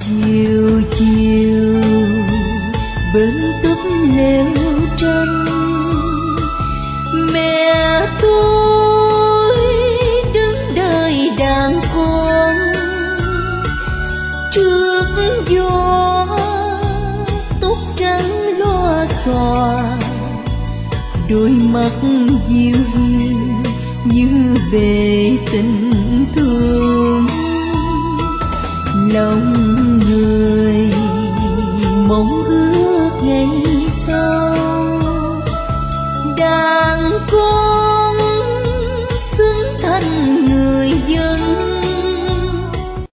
chiều chiều bên túp lều tranh, mẹ tôi đứng đợi đàn con trước gió tóc trắng loa xòa, đôi mắt dịu hiền như về tình thương. Lòng người mong ước ngày sau